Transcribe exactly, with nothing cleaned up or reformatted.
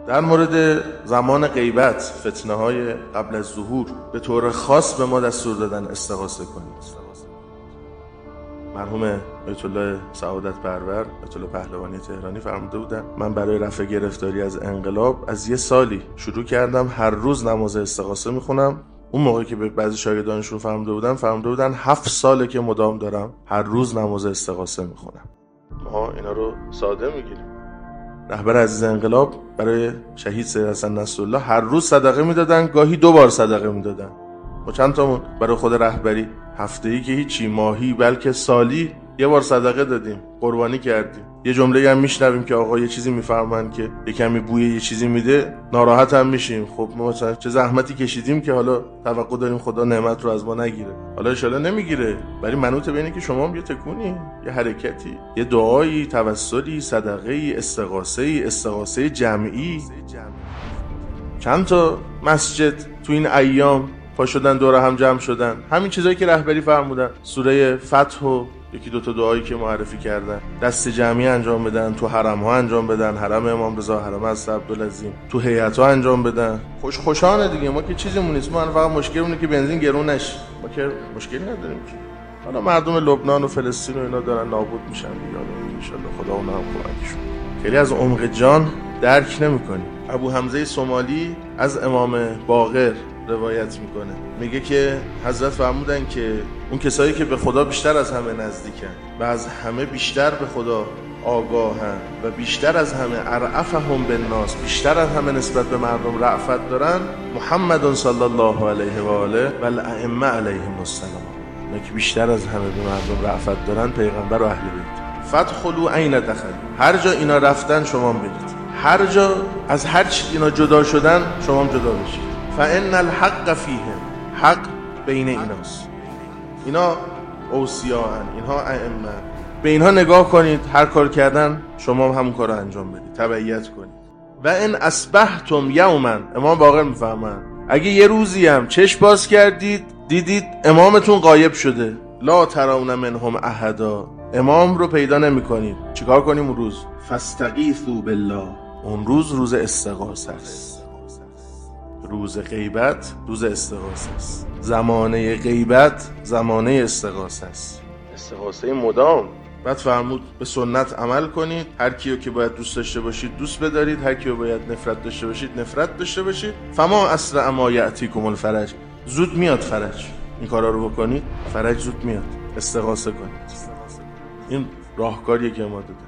در مورد زمان غیبت، فتنه های قبل از ظهور به طور خاص به ما دستور دادن استغاثه کنید. مرحوم آیت الله سعادت پرور، آیت الله پهلوانی تهرانی فرموده بودن من برای رفع گرفتاری از انقلاب از یه سالی شروع کردم هر روز نماز استغاثه میخونم. اون موقعی که به بعضی شاگردانشون فرموده بودن فرموده بودن هفت ساله که مدام دارم هر روز نماز استغاثه میخونم. ما اینا رو ساده میگیریم. رهبر عزیز انقلاب برای شهید سید حسن نصرالله هر روز صدقه میدادن، گاهی دو بار صدقه میدادن. ما چند تامون برای خود رهبری هفته‌ای که هیچی، ماهی بلکه سالی یه بار صدقه دادیم، قربانی کردیم. یه جمله هم میشنویم که آقا یه چیزی میفرمایند که یه کمی بوی یه چیزی میده، ناراحت هم میشیم. خب ما مثلا چه زحمتی کشیدیم که حالا توقع داریم خدا نعمت رو از ما نگیره. حالا ان شاءالله نمیگیره، ولی منوط به اینه که شما هم یه تکونی، یه حرکتی، یه دعایی، توسلی، صدقه‌ای، استغاثه‌ای، استغاثه جمعی. چند تا مسجد تو این ایام پا شدن دور هم جمع شدن، همین چیزایی که رهبری فرمودن، سوره فتح و یکی دو تا دعایی که معرفی کردن، دست جمعی انجام بدن، تو حرم ها انجام بدن، حرم امام رضا، حرم حضرت عبدالعظیم، تو هیئت ها انجام بدن. خوش خوشانه دیگه. ما که چیزیمون نیست، ما فقط مشکلمونه که بنزین گرون نشه. ما که مشکلی نداریم که. حالا مردم لبنان و فلسطین و اینا دارن نابود میشن دیگه. ان شاء الله خدا اونها هم کمکشون. خیلی از عمق جان درک نمی‌کنیم. ابو حمزه سومالی از امام باقر روایت میکنه، میگه که حضرت فرمودن که اون کسایی که به خدا بیشتر از همه نزدیکن و از همه بیشتر به خدا آگاهن و بیشتر از همه ارعفهم بالناس، بیشتر از همه نسبت به مردم رأفت دارن، محمد صلی الله علیه و آله و الائمه علیهم السلام. اونا که بیشتر از همه به مردم رأفت دارن پیغمبر و اهل بیت. فادخلوا عین دخل، هر جا اینا رفتن شما برید، هر جا از هر چی اینا جدا شدن شما هم جدا بشید. فان الحق فیهم، حق بین ایناست. اینا اوصیاءن، اینها ائمه. به اینها نگاه کنید، هر کار کردن شما هم همون کار رو انجام بدید، تبعیت کنید. و ان اصبحتم یوما، امام باقر میفهمن، اگه یه روزی هم چشم باز کردید دیدید امامتون غایب شده، لا ترون منهم احدا، امام رو پیدا نمی کنید، چیکار کنیم اون روز؟ فاستغیثوا بالله، اون روز روز استغاثه است. روز غیبت روز استغاثه است. زمانه غیبت زمانه استغاثه است، استغاثه مدام. بعد فرمود به سنت عمل کنید، هر کیو که باید دوست داشته باشید دوست بدارید، هر کیو باید نفرت داشته باشید نفرت داشته باشید. فما اسرع ما یأتیکم الفرج، زود میاد فرج. این کارا رو بکنید فرج زود میاد. استغاثه کنید. این راهکاریه که ما داده.